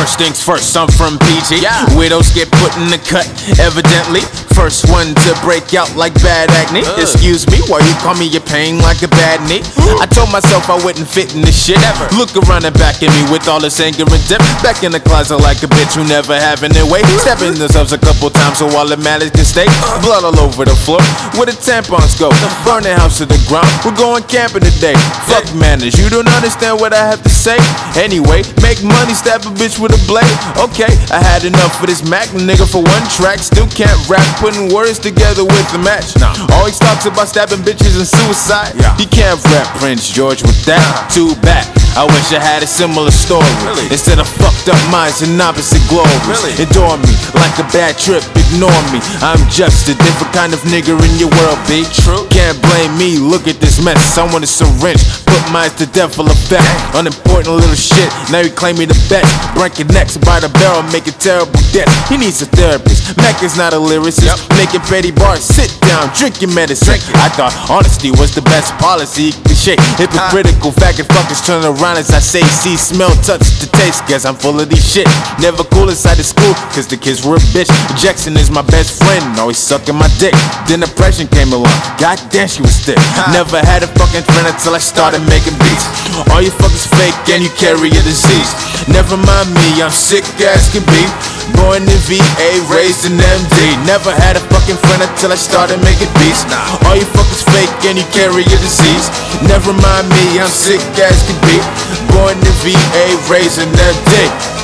First things first, I'm from PG. Widows get put in the cut, evidently. First one to break out like bad acne. Excuse me, why you call me your pain like a bad knee? I told myself I wouldn't fit in this shit ever. Look around and back at me with all this anger and dip. Back in the closet like a bitch who never having their way. Stepping themselves a couple times so all the malice can stay. Blood all over the floor, where the tampons go. Burn the house to the ground, we're going camping today. Fuck manners, you don't understand what I have to say. Anyway, make money, stab a bitch with a blade. Okay, I had enough of this Mac nigga for one track. Still can't rap, putting words together with the match. Always talks about stabbing bitches and suicide. He can't rap Prince George with that. Too bad, I wish I had a similar story. Instead of fucked up minds and opposite glories. Adore me like a bad trip, ignore me. I'm just a different kind of nigga in your world, B. True. Can't blame me, look at this mess. I want a syringe, put mine to death full effect. Unimportant little shit, now you claim me the best. Break your necks by the barrel, make a terrible death. He needs a therapist, Mac is not a lyricist. Making petty bars, sit down, drink your medicine. I thought honesty was the best policy. Cliche, hypocritical, faggot fuckers turn around as I say, see, smell, touch, the taste. Guess I'm full of these shit. Never cool inside the school, cause the kids were a bitch. Jackson is my best friend, always sucking my dick. Then depression came along, god damn she was thick. Never had a fucking friend until I started making beats. All you fuckers fake and you carry a disease. Never mind me, I'm sick as can be. Born in VA, raised in MD. Never had a fucking friend until I started making beats. All you fuckers fake and you carry a disease. Never mind me, I'm sick as can be. Born in VA, raised in MD.